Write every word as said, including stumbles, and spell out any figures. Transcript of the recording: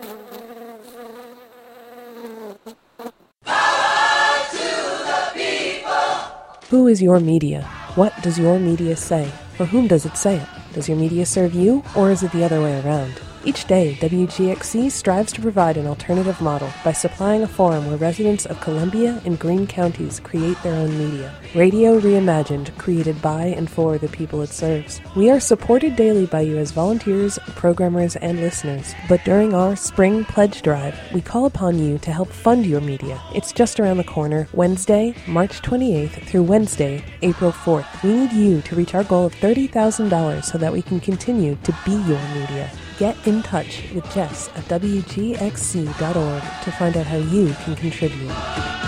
Who is your media? What does your media say? For whom does it say it? Does your media serve you, or is it the other way around? Each day, W G X C strives to provide an alternative model by supplying a forum where residents of Columbia and Greene counties create their own media. Radio Reimagined, created by and for the people it serves. We are supported daily by you as volunteers, programmers, and listeners. But during our Spring Pledge Drive, we call upon you to help fund your media. It's just around the corner, Wednesday, March twenty-eighth through Wednesday, April fourth. We need you to reach our goal of thirty thousand dollars so that we can continue to be your media. Get in touch with Jess at W G X C dot org to find out how you can contribute.